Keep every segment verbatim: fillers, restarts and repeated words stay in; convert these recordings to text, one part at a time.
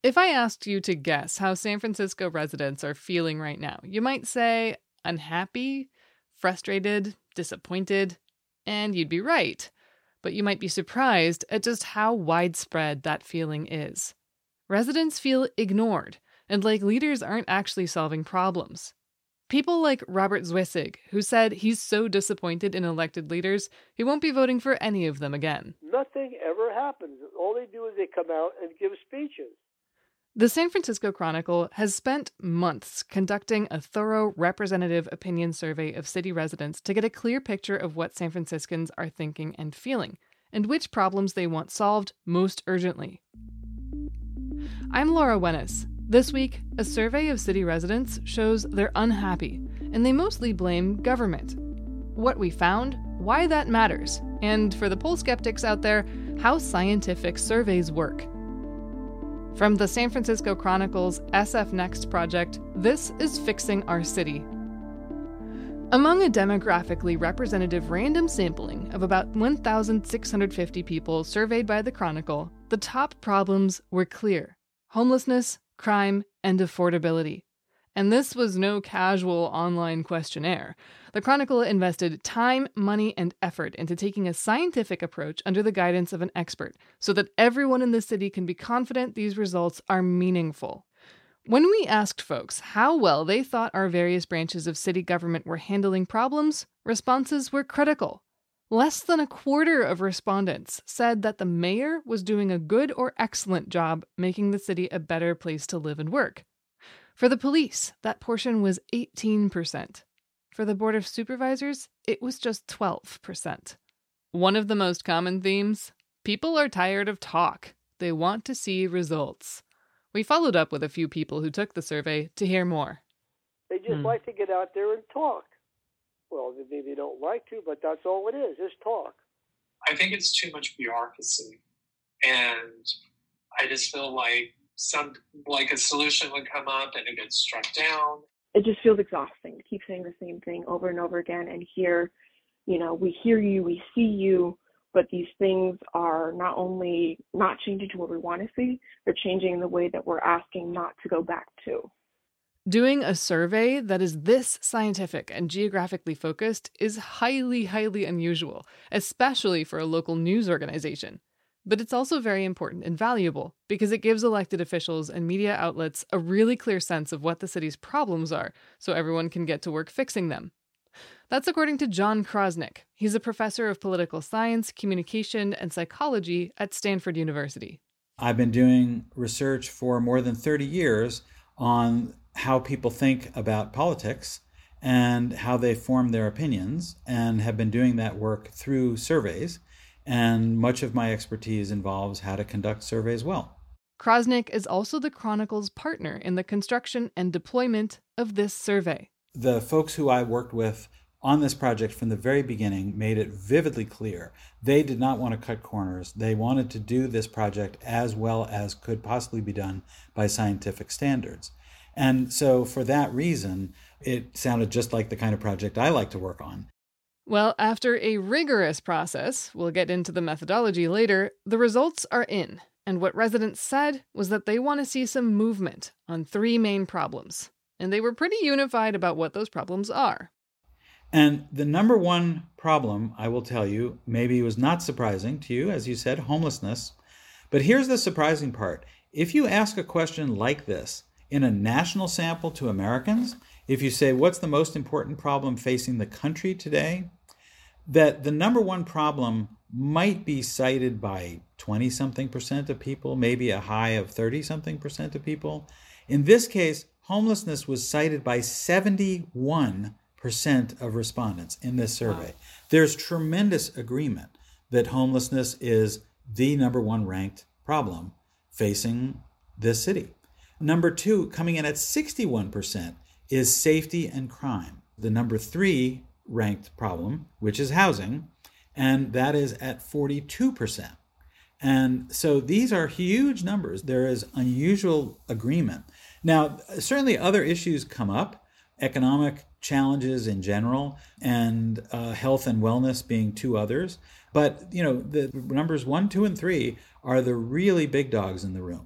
If I asked you to guess how San Francisco residents are feeling right now, you might say unhappy, frustrated, disappointed, and you'd be right. But you might be surprised at just how widespread that feeling is. Residents feel ignored, and like leaders aren't actually solving problems. People like Robert Zwissig, who said he's so disappointed in elected leaders, he won't be voting for any of them again. Nothing ever happens. All they do is they come out and give speeches. The San Francisco Chronicle has spent months conducting a thorough representative opinion survey of city residents to get a clear picture of what San Franciscans are thinking and feeling, and which problems they want solved most urgently. I'm Laura Wennis. This week, a survey of city residents shows they're unhappy, and they mostly blame government. What we found, why that matters, and for the poll skeptics out there, how scientific surveys work. From the San Francisco Chronicle's S F Next project, this is Fixing Our City. Among a demographically representative random sampling of about one thousand six hundred fifty people surveyed by the Chronicle, the top problems were clear: homelessness, crime, and affordability. And this was no casual online questionnaire. The Chronicle invested time, money, and effort into taking a scientific approach under the guidance of an expert so that everyone in the city can be confident these results are meaningful. When we asked folks how well they thought our various branches of city government were handling problems, responses were critical. Less than a quarter of respondents said that the mayor was doing a good or excellent job making the city a better place to live and work. For the police, that portion was eighteen percent. For the Board of Supervisors, it was just twelve percent. One of the most common themes? People are tired of talk. They want to see results. We followed up with a few people who took the survey to hear more. They just hmm. like to get out there and talk. Well, maybe they don't like to, but that's all it is, just talk. I think it's too much bureaucracy. And I just feel like some like a solution would come up and it gets struck down. It just feels exhausting to keep saying the same thing over and over again and hear, you know, we hear you, we see you, but these things are not only not changing to what we want to see, they're changing in the way that we're asking not to go back to. Doing a survey that is this scientific and geographically focused is highly, highly unusual, especially for a local news organization. But it's also very important and valuable because it gives elected officials and media outlets a really clear sense of what the city's problems are, so everyone can get to work fixing them. That's according to John Krosnick. He's a professor of political science, communication, and psychology at Stanford University. I've been doing research for more than thirty years on how people think about politics and how they form their opinions, and have been doing that work through surveys. And much of my expertise involves how to conduct surveys well. Krosnick is also the Chronicle's partner in the construction and deployment of this survey. The folks who I worked with on this project from the very beginning made it vividly clear they did not want to cut corners. They wanted to do this project as well as could possibly be done by scientific standards. And so for that reason, it sounded just like the kind of project I like to work on. Well, after a rigorous process, we'll get into the methodology later, the results are in. And what residents said was that they want to see some movement on three main problems. And they were pretty unified about what those problems are. And the number one problem, I will tell you, maybe was not surprising to you, as you said, homelessness. But here's the surprising part. If you ask a question like this in a national sample to Americans, if you say, what's the most important problem facing the country today? That the number one problem might be cited by twenty-something percent of people, maybe a high of thirty-something percent of people. In this case, homelessness was cited by seventy-one percent of respondents in this survey. Wow. There's tremendous agreement that homelessness is the number one ranked problem facing this city. Number two, coming in at sixty-one percent, is safety and crime. The number three ranked problem, which is housing, and that is at forty-two percent. And so these are huge numbers. There is unusual agreement. Now, certainly other issues come up, economic challenges in general, and uh, health and wellness being two others. But, you know, the numbers one, two, and three are the really big dogs in the room.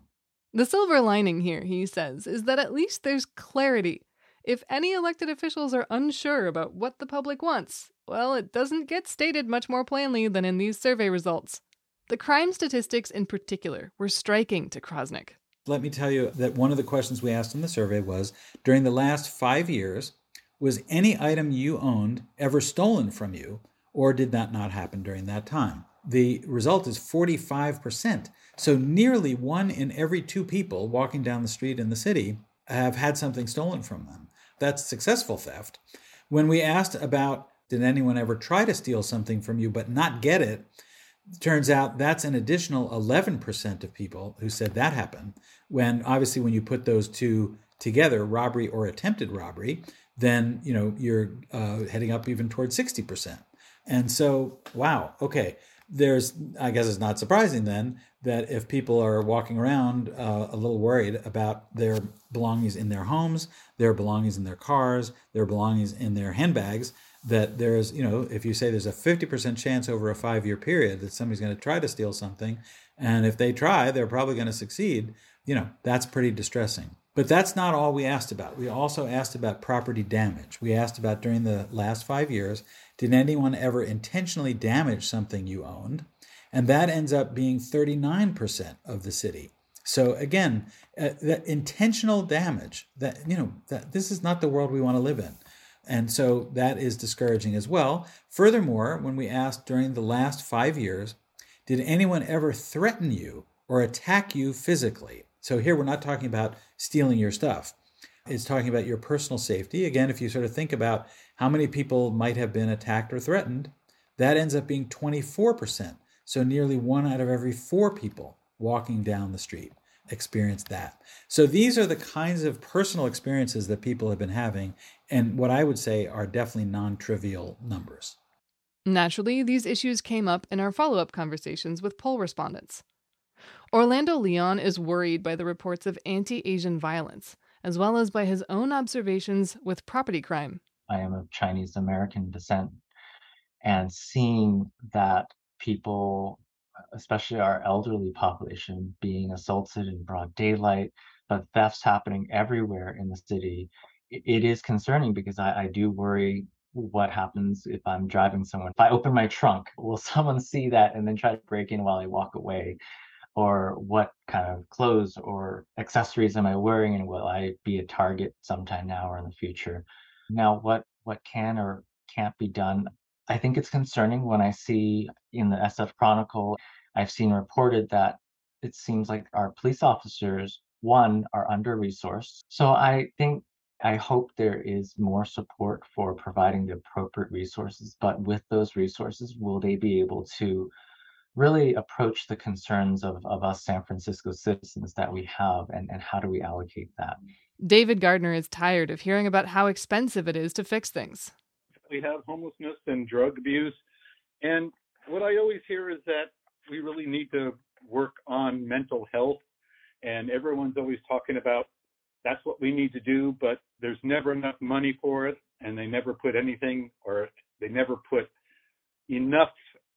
The silver lining here, he says, is that at least there's clarity. If any elected officials are unsure about what the public wants, well, it doesn't get stated much more plainly than in these survey results. The crime statistics in particular were striking to Krosnick. Let me tell you that one of the questions we asked in the survey was, during the last five years, was any item you owned ever stolen from you, or did that not happen during that time? The result is forty-five percent. So nearly one in every two people walking down the street in the city have had something stolen from them. That's successful theft. When we asked about, did anyone ever try to steal something from you but not get it, turns out that's an additional eleven percent of people who said that happened. When obviously when you put those two together, robbery or attempted robbery, then you know you're uh, heading up even towards sixty percent. And so, wow, okay. There's, I guess it's not surprising then that if people are walking around uh, a little worried about their belongings in their homes, their belongings in their cars, their belongings in their handbags, that there's, you know, if you say there's a fifty percent chance over a five-year period that somebody's going to try to steal something, and if they try, they're probably going to succeed, you know, that's pretty distressing. But that's not all we asked about. We also asked about property damage. We asked about, during the last five years, did anyone ever intentionally damage something you owned? And that ends up being thirty-nine percent of the city. So again, uh, that intentional damage, that, you know, that this is not the world we want to live in. And so that is discouraging as well. Furthermore, when we asked during the last five years, did anyone ever threaten you or attack you physically? So here we're not talking about stealing your stuff. It's talking about your personal safety. Again, if you sort of think about how many people might have been attacked or threatened, that ends up being twenty-four percent. So nearly one out of every four people walking down the street experienced that. So these are the kinds of personal experiences that people have been having, and what I would say are definitely non-trivial numbers. Naturally, these issues came up in our follow-up conversations with poll respondents. Orlando Leon is worried by the reports of anti-Asian violence, as well as by his own observations with property crime. I am of Chinese American descent, and seeing that people, especially our elderly population, being assaulted in broad daylight, but thefts happening everywhere in the city, it is concerning, because I, I do worry what happens if I'm driving somewhere. If I open my trunk, will someone see that and then try to break in while I walk away? Or what kind of clothes or accessories am I wearing, and will I be a target sometime now or in the future? Now, what, what can or can't be done? I think it's concerning when I see in the S F Chronicle, I've seen reported that it seems like our police officers, one, are under-resourced. So I think, I hope there is more support for providing the appropriate resources, but with those resources, will they be able to really approach the concerns of, of us San Francisco citizens that we have, and, and how do we allocate that? David Gardner is tired of hearing about how expensive it is to fix things. We have homelessness and drug abuse. And what I always hear is that we really need to work on mental health. And everyone's always talking about that's what we need to do, but there's never enough money for it. And they never put anything, or they never put enough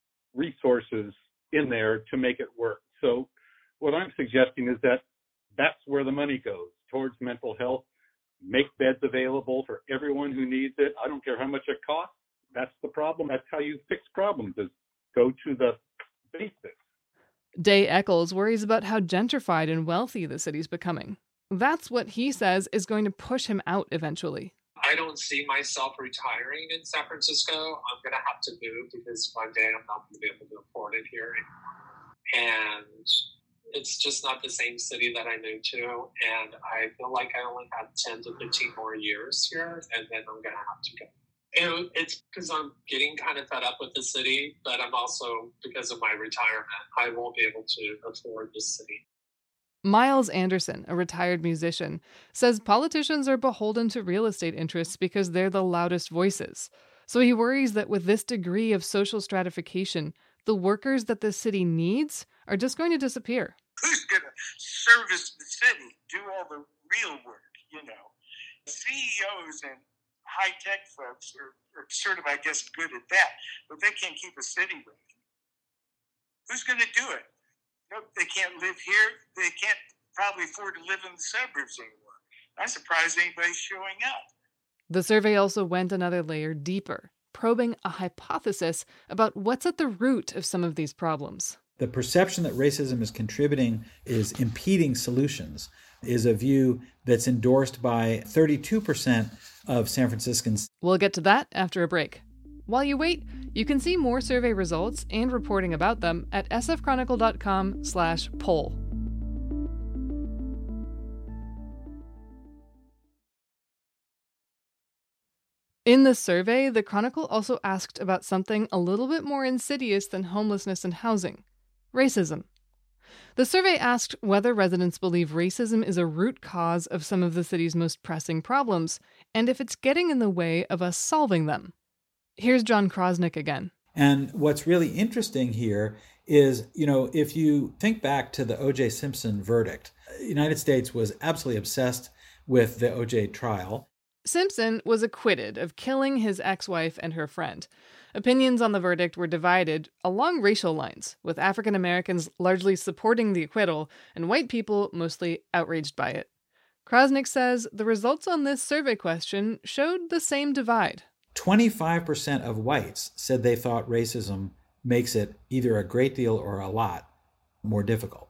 resources in there to make it work. So what I'm suggesting is that that's where the money goes, towards mental health. Make beds available for everyone who needs it. I don't care how much it costs. That's the problem. That's how you fix problems, is go to the basics. Day Eccles worries about how gentrified and wealthy the city's becoming. That's what he says is going to push him out eventually. I don't see myself retiring in San Francisco. I'm going to have to move because one day I'm not going to be able to afford it here anymore. And it's just not the same city that I moved to. And I feel like I only have ten to fifteen more years here, and then I'm going to have to go. And it's because I'm getting kind of fed up with the city, but I'm also, because of my retirement, I won't be able to afford this city. Miles Anderson, a retired musician, says politicians are beholden to real estate interests because they're the loudest voices. So he worries that with this degree of social stratification, the workers that the city needs are just going to disappear. Who's going to service the city, do all the real work, you know? C E Os and high-tech folks are, are sort of, I guess, good at that, but they can't keep a city running. Who's going to do it? No, they can't live here. They can't probably afford to live in the suburbs anymore. I'm surprised anybody's showing up. The survey also went another layer deeper, probing a hypothesis about what's at the root of some of these problems. The perception that racism is contributing is impeding solutions is a view that's endorsed by thirty-two percent of San Franciscans. We'll get to that after a break. While you wait, you can see more survey results and reporting about them at sfchronicle.com slash poll. In the survey, the Chronicle also asked about something a little bit more insidious than homelessness and housing: racism. The survey asked whether residents believe racism is a root cause of some of the city's most pressing problems, and if it's getting in the way of us solving them. Here's John Krosnick again. And what's really interesting here is, you know, if you think back to the O J Simpson verdict, the United States was absolutely obsessed with the O J trial. Simpson was acquitted of killing his ex-wife and her friend. Opinions on the verdict were divided along racial lines, with African Americans largely supporting the acquittal and white people mostly outraged by it. Krosnick says the results on this survey question showed the same divide. twenty-five percent of whites said they thought racism makes it either a great deal or a lot more difficult.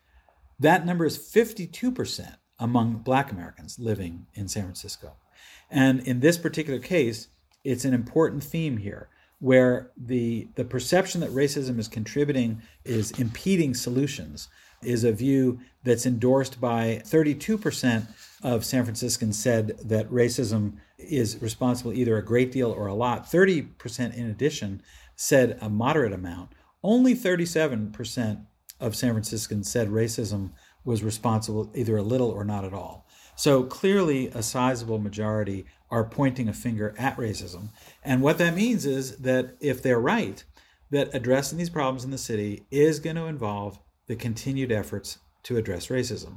That number is fifty-two percent among Black Americans living in San Francisco. And in this particular case, it's an important theme here, where the, the perception that racism is contributing is impeding solutions is a view that's endorsed by thirty-two percent of San Franciscans said that racism is responsible either a great deal or a lot. thirty percent in addition said a moderate amount. Only thirty-seven percent of San Franciscans said racism was responsible either a little or not at all. So clearly a sizable majority are pointing a finger at racism. And what that means is that if they're right, that addressing these problems in the city is going to involve the continued efforts to address racism.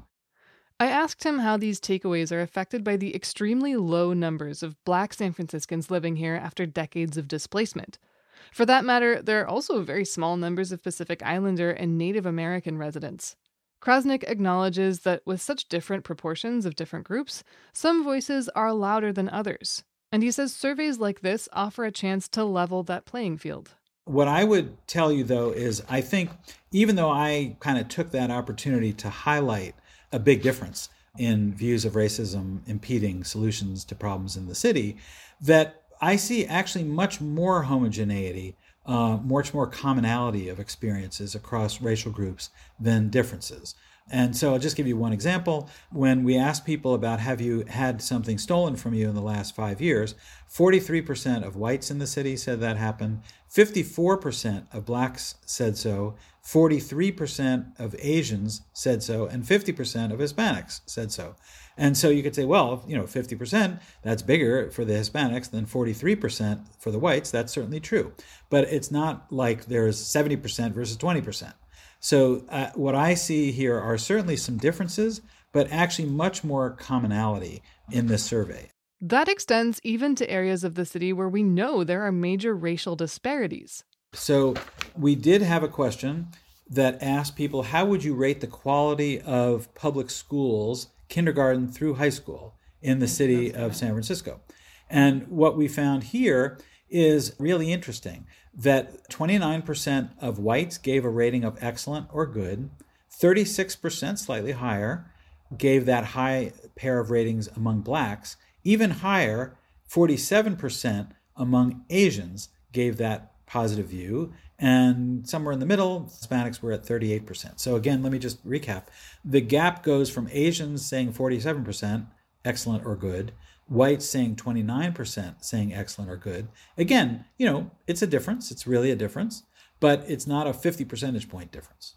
I asked him how these takeaways are affected by the extremely low numbers of Black San Franciscans living here after decades of displacement. For that matter, there are also very small numbers of Pacific Islander and Native American residents. Krosnick acknowledges that with such different proportions of different groups, some voices are louder than others. And he says surveys like this offer a chance to level that playing field. What I would tell you, though, is I think even though I kind of took that opportunity to highlight a big difference in views of racism impeding solutions to problems in the city, that I see actually much more homogeneity, uh, much more commonality of experiences across racial groups than differences. And so I'll just give you one example. When we asked people about have you had something stolen from you in the last five years, forty-three percent of whites in the city said that happened, fifty-four percent of Blacks said so, forty-three percent of Asians said so, and fifty percent of Hispanics said so. And so you could say, well, you know, fifty percent, that's bigger for the Hispanics than forty-three percent for the whites. That's certainly true. But it's not like there's seventy percent versus twenty percent. So uh, what I see here are certainly some differences, but actually much more commonality in this survey. That extends even to areas of the city where we know there are major racial disparities. So we did have a question that asked people, how would you rate the quality of public schools, kindergarten through high school, in the city of San Francisco? And what we found here is really interesting, that twenty-nine percent of whites gave a rating of excellent or good, thirty-six percent, slightly higher, gave that high pair of ratings among Blacks, even higher, forty-seven percent among Asians gave that positive view, and somewhere in the middle, Hispanics were at thirty-eight percent. So again, let me just recap. The gap goes from Asians saying forty-seven percent, excellent or good, whites saying twenty-nine percent saying excellent or good. Again, you know, it's a difference. It's really a difference, but it's not a fifty percentage point difference.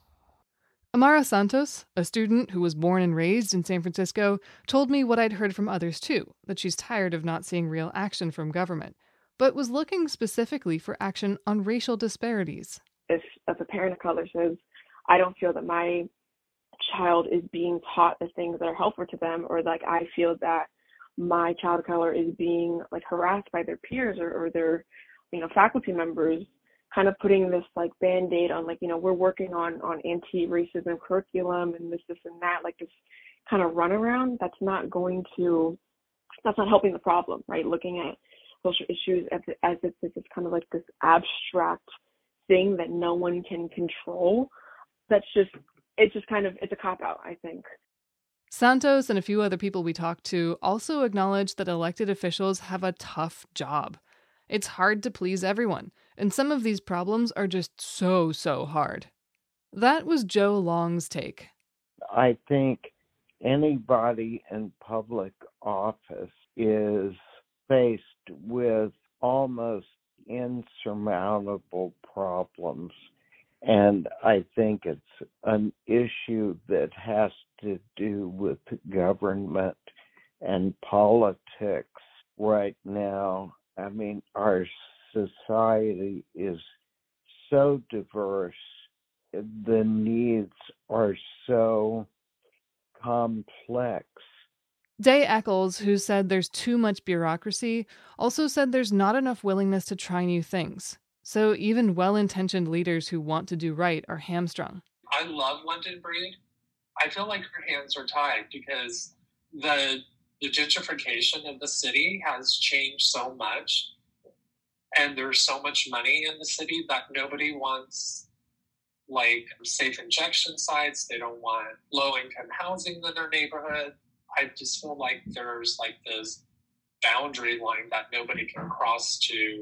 Amara Santos, a student who was born and raised in San Francisco, told me what I'd heard from others too, that she's tired of not seeing real action from government, but was looking specifically for action on racial disparities. If, if a parent of color says, I don't feel that my child is being taught the things that are helpful to them, or like I feel that my child of color is being like harassed by their peers or, or their, you know, faculty members, kind of putting this like band-aid on, like, you know, we're working on, on anti-racism curriculum and this, this and that, like this kind of runaround, that's not going to, that's not helping the problem, right? Looking at social issues as, as if this is kind of like this abstract thing that no one can control. That's just, it's just kind of, it's a cop-out, I think. Santos and a few other people we talked to also acknowledged that elected officials have a tough job. It's hard to please everyone, and some of these problems are just so, so hard. That was Joe Long's take. I think anybody in public office is faced with almost insurmountable problems. And I think it's an issue that has to do with government and politics right now. I mean, our society is so diverse. The needs are so complex. Day Eccles, who said there's too much bureaucracy, also said there's not enough willingness to try new things. So even well-intentioned leaders who want to do right are hamstrung. I love London Breed. I feel like her hands are tied because the the gentrification of the city has changed so much, and there's so much money in the city that nobody wants like safe injection sites. They don't want low-income housing in their neighborhood. I just feel like there's like this boundary line that nobody can cross to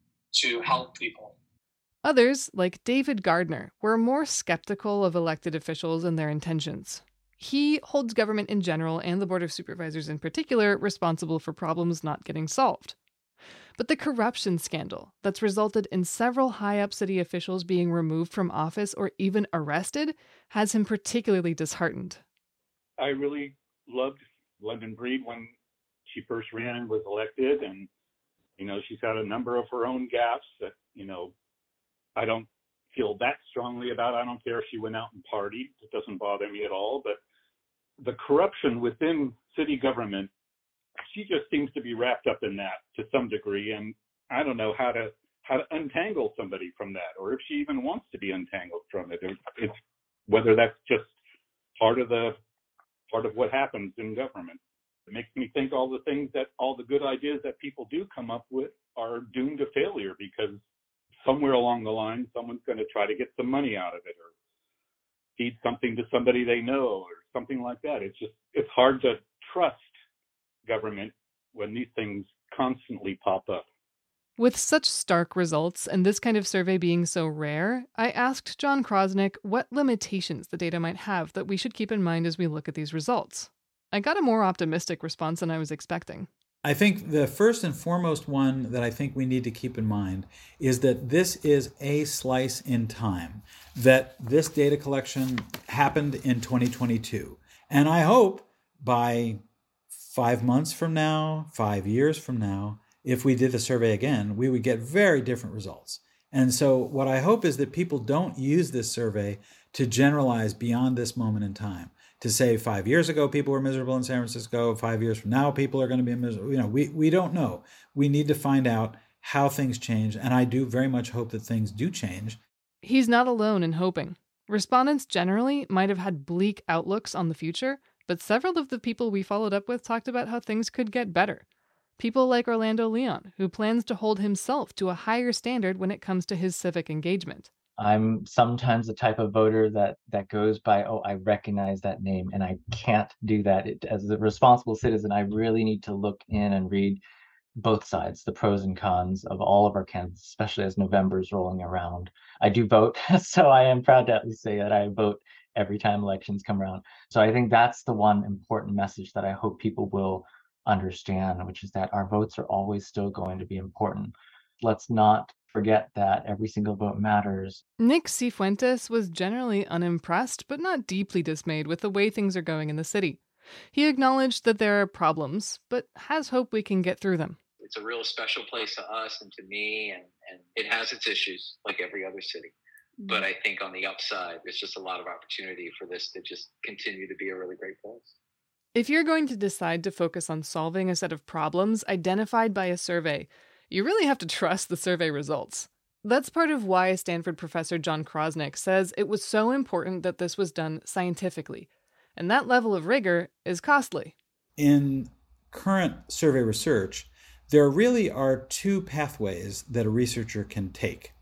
to help people. Others, like David Gardner, were more skeptical of elected officials and their intentions. He holds government in general and the Board of Supervisors in particular responsible for problems not getting solved. But the corruption scandal that's resulted in several high-up city officials being removed from office or even arrested has him particularly disheartened. I really loved London Breed when she first ran and was elected, and you know, she's had a number of her own gaffes that, you know, I don't feel that strongly about. I don't care if she went out and partied. It doesn't bother me at all. But the corruption within city government, she just seems to be wrapped up in that to some degree. And I don't know how to how to untangle somebody from that, or if she even wants to be untangled from it. It's whether that's just part of the part of what happens in government. It makes me think all the things that, all the good ideas that people do come up with are doomed to failure because somewhere along the line, someone's going to try to get some money out of it or feed something to somebody they know or something like that. It's just, it's hard to trust government when these things constantly pop up. With such stark results and this kind of survey being so rare, I asked John Krosnick what limitations the data might have that we should keep in mind as we look at these results. I got a more optimistic response than I was expecting. I think the first and foremost one that I think we need to keep in mind is that this is a slice in time, that this data collection happened in twenty twenty-two. And I hope by five months from now, five years from now, if we did the survey again, we would get very different results. And so what I hope is that people don't use this survey to generalize beyond this moment in time. To say five years ago people were miserable in San Francisco, five years from now people are going to be miserable. You know, we, we don't know. We need to find out how things change, and I do very much hope that things do change. He's not alone in hoping. Respondents generally might have had bleak outlooks on the future, but several of the people we followed up with talked about how things could get better. People like Orlando Leon, who plans to hold himself to a higher standard when it comes to his civic engagement. I'm sometimes the type of voter that that goes by, oh, I recognize that name, and I can't do that. It, as a responsible citizen, I really need to look in and read both sides, the pros and cons of all of our candidates, especially as November is rolling around. I do vote, so I am proud to at least say that I vote every time elections come around. So I think that's the one important message that I hope people will understand, which is that our votes are always still going to be important. Let's not forget that every single vote matters. Nick Cifuentes was generally unimpressed, but not deeply dismayed with the way things are going in the city. He acknowledged that there are problems, but has hope we can get through them. It's a real special place to us and to me, and, and it has its issues like every other city. But I think on the upside, there's just a lot of opportunity for this to just continue to be a really great place. If you're going to decide to focus on solving a set of problems identified by a survey, you really have to trust the survey results. That's part of why Stanford professor John Krosnick says it was so important that this was done scientifically. And that level of rigor is costly. In current survey research, there really are two pathways that a researcher can take.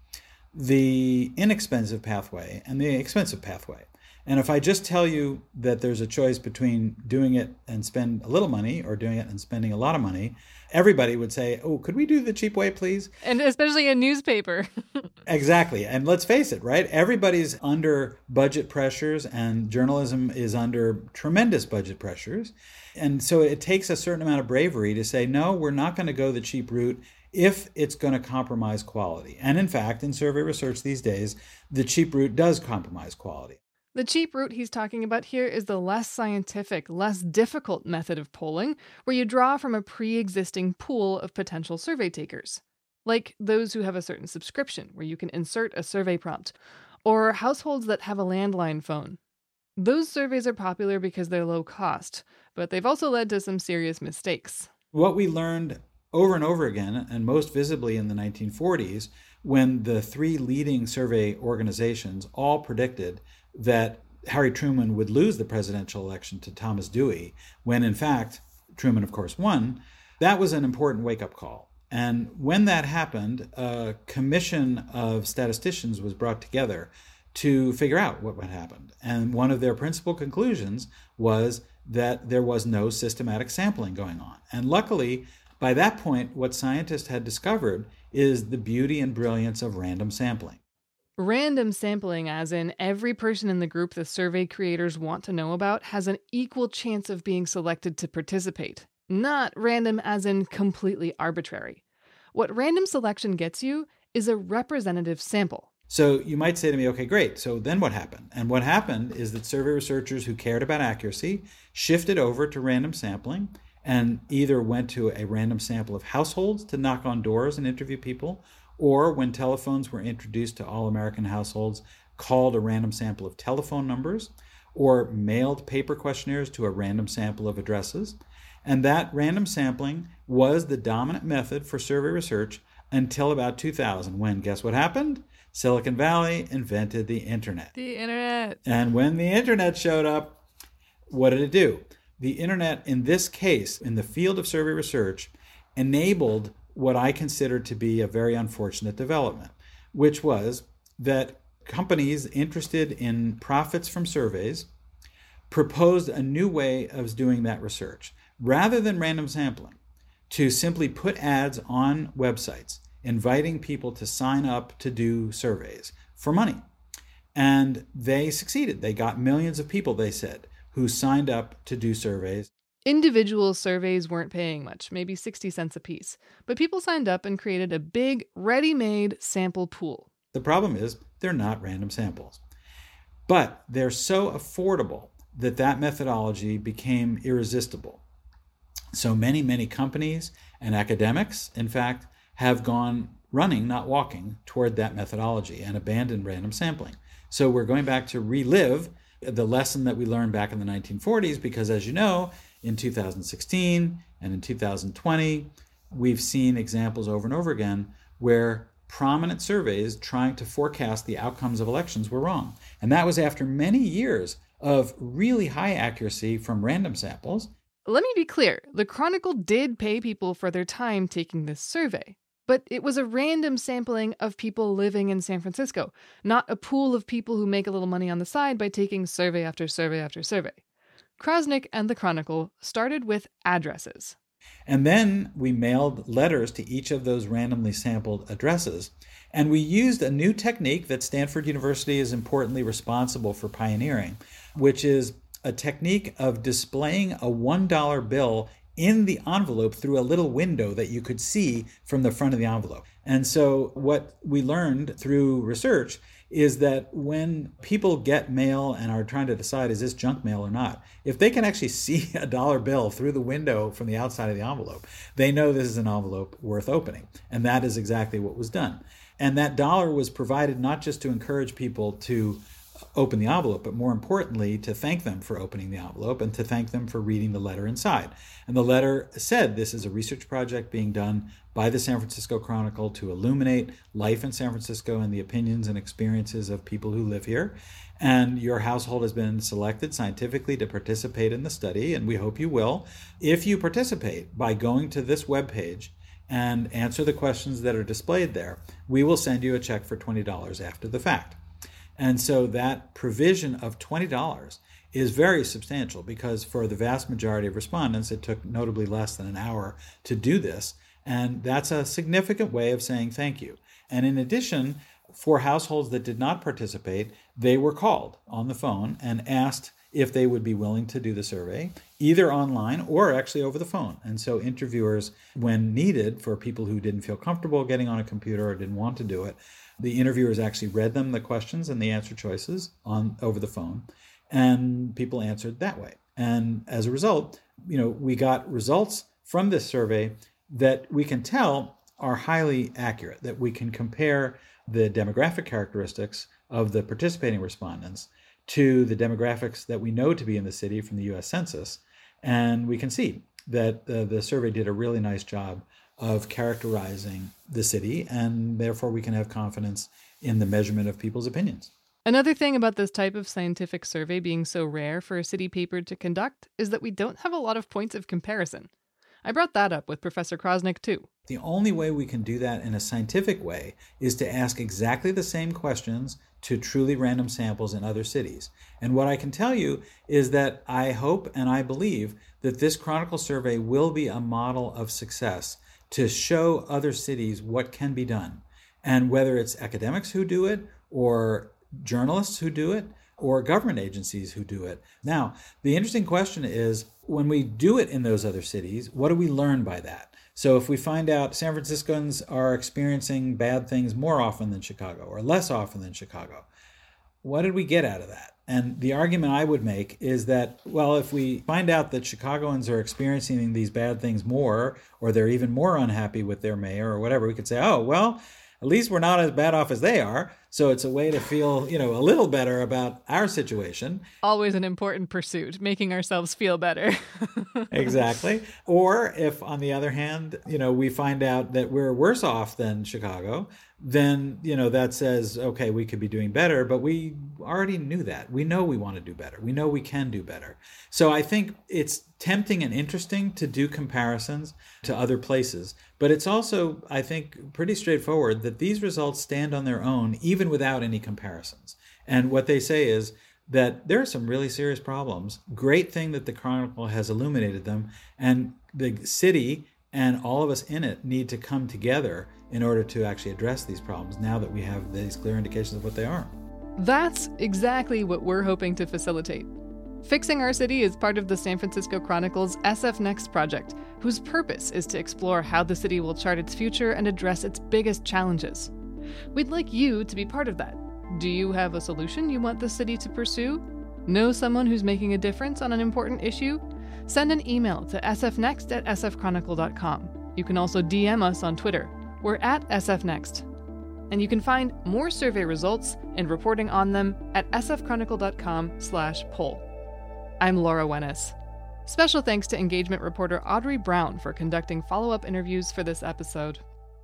The inexpensive pathway and the expensive pathway. And if I just tell you that there's a choice between doing it and spend a little money or doing it and spending a lot of money, everybody would say, oh, could we do the cheap way, please? And especially a newspaper. Exactly. And let's face it, right? Everybody's under budget pressures and journalism is under tremendous budget pressures. And so it takes a certain amount of bravery to say, no, we're not going to go the cheap route if it's going to compromise quality. And in fact, in survey research these days, the cheap route does compromise quality. The cheap route he's talking about here is the less scientific, less difficult method of polling, where you draw from a pre-existing pool of potential survey takers. Like those who have a certain subscription, where you can insert a survey prompt, or households that have a landline phone. Those surveys are popular because they're low cost, but they've also led to some serious mistakes. What we learned over and over again, and most visibly in the nineteen forties, when the three leading survey organizations all predicted that Harry Truman would lose the presidential election to Thomas Dewey, when in fact Truman, of course, won, that was an important wake-up call. And when that happened, a commission of statisticians was brought together to figure out what had happened. And one of their principal conclusions was that there was no systematic sampling going on. And luckily, by that point, what scientists had discovered is the beauty and brilliance of random sampling. Random sampling, as in every person in the group the survey creators want to know about has an equal chance of being selected to participate. Not random as in completely arbitrary. What random selection gets you is a representative sample. So you might say to me, okay, great. So then what happened? And what happened is that survey researchers who cared about accuracy shifted over to random sampling and either went to a random sample of households to knock on doors and interview people, or when telephones were introduced to all American households, called a random sample of telephone numbers, or mailed paper questionnaires to a random sample of addresses. And that random sampling was the dominant method for survey research until about two thousand, when, guess what happened? Silicon Valley invented the internet. The internet. And when the internet showed up, what did it do? The internet, in this case, in the field of survey research, enabled what I consider to be a very unfortunate development, which was that companies interested in profits from surveys proposed a new way of doing that research. Rather than random sampling, to simply put ads on websites inviting people to sign up to do surveys for money. And they succeeded. They got millions of people, they said, who signed up to do surveys. Individual surveys weren't paying much, maybe sixty cents a piece, but people signed up and created a big, ready-made sample pool. The problem is they're not random samples. But they're so affordable that that methodology became irresistible. So many, many companies and academics, in fact, have gone running, not walking, toward that methodology and abandoned random sampling. So we're going back to relive the lesson that we learned back in the nineteen forties, because as you know, in two thousand sixteen and in two thousand twenty, we've seen examples over and over again where prominent surveys trying to forecast the outcomes of elections were wrong. And that was after many years of really high accuracy from random samples. Let me be clear, the Chronicle did pay people for their time taking this survey. But it was a random sampling of people living in San Francisco, not a pool of people who make a little money on the side by taking survey after survey after survey. Krosnick and the Chronicle started with addresses. And then we mailed letters to each of those randomly sampled addresses. And we used a new technique that Stanford University is importantly responsible for pioneering, which is a technique of displaying a one dollar bill in the envelope through a little window that you could see from the front of the envelope. And so what we learned through research is that when people get mail and are trying to decide, is this junk mail or not, if they can actually see a dollar bill through the window from the outside of the envelope, they know this is an envelope worth opening. And that is exactly what was done. And that dollar was provided not just to encourage people to open the envelope, but more importantly, to thank them for opening the envelope and to thank them for reading the letter inside. And the letter said this is a research project being done by the San Francisco Chronicle to illuminate life in San Francisco and the opinions and experiences of people who live here. And your household has been selected scientifically to participate in the study, and we hope you will. If you participate by going to this webpage and answer the questions that are displayed there, we will send you a check for twenty dollars after the fact. And so that provision of twenty dollars is very substantial because for the vast majority of respondents, it took notably less than an hour to do this. And that's a significant way of saying thank you. And in addition, for households that did not participate, they were called on the phone and asked if they would be willing to do the survey, either online or actually over the phone. And so interviewers, when needed for people who didn't feel comfortable getting on a computer or didn't want to do it, the interviewers actually read them the questions and the answer choices on over the phone, and people answered that way. And as a result, you know, we got results from this survey that we can tell are highly accurate, that we can compare the demographic characteristics of the participating respondents to the demographics that we know to be in the city from the U S Census. And we can see that uh, the survey did a really nice job of characterizing the city, and therefore we can have confidence in the measurement of people's opinions. Another thing about this type of scientific survey being so rare for a city paper to conduct is that we don't have a lot of points of comparison. I brought that up with Professor Krosnick, too. The only way we can do that in a scientific way is to ask exactly the same questions to truly random samples in other cities. And what I can tell you is that I hope and I believe that this Chronicle survey will be a model of success to show other cities what can be done. And whether it's academics who do it, or journalists who do it, or government agencies who do it. Now, the interesting question is, when we do it in those other cities, what do we learn by that? So if we find out San Franciscans are experiencing bad things more often than Chicago, or less often than Chicago, what did we get out of that? And the argument I would make is that, well, if we find out that Chicagoans are experiencing these bad things more, or they're even more unhappy with their mayor or whatever, we could say, oh, well, at least we're not as bad off as they are. So it's a way to feel, you know, a little better about our situation. Always an important pursuit, making ourselves feel better. Exactly. Or if, on the other hand, you know, we find out that we're worse off than Chicago, then, you know, that says, okay, we could be doing better, but we already knew that. We know we want to do better. We know we can do better. So I think it's tempting and interesting to do comparisons to other places, but it's also, I think, pretty straightforward that these results stand on their own, even without any comparisons. And what they say is that there are some really serious problems. Great thing that the Chronicle has illuminated them, and the city and all of us in it need to come together in order to actually address these problems now that we have these clear indications of what they are. That's exactly what we're hoping to facilitate. Fixing Our City is part of the San Francisco Chronicle's S F Next project, whose purpose is to explore how the city will chart its future and address its biggest challenges. We'd like you to be part of that. Do you have a solution you want the city to pursue? Know someone who's making a difference on an important issue? Send an email to s f next at s f chronicle dot com. You can also D M us on Twitter. We're at S F Next. And you can find more survey results and reporting on them at s f chronicle dot com slash poll. I'm Laura Wennes. Special thanks to engagement reporter Audrey Brown for conducting follow-up interviews for this episode.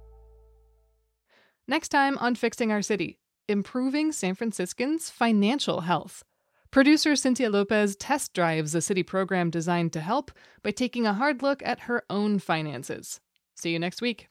Next time on Fixing Our City, improving San Franciscans' financial health. Producer Cynthia Lopez test drives a city program designed to help by taking a hard look at her own finances. See you next week.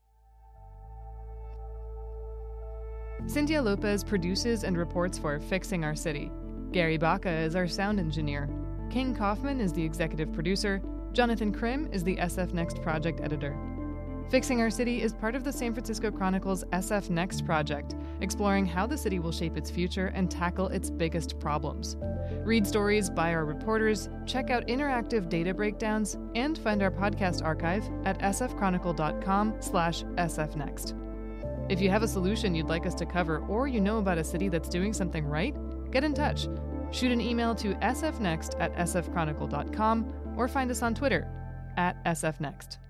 Cynthia Lopez produces and reports for Fixing Our City. Gary Baca is our sound engineer. King Kaufman is the executive producer. Jonathan Krim is the S F Next project editor. Fixing Our City is part of the San Francisco Chronicle's S F Next project, exploring how the city will shape its future and tackle its biggest problems. Read stories by our reporters, check out interactive data breakdowns, and find our podcast archive at s f chronicle dot com slash s f next. If you have a solution you'd like us to cover, or you know about a city that's doing something right, get in touch. Shoot an email to s f next at s f chronicle dot com or find us on Twitter at s f next.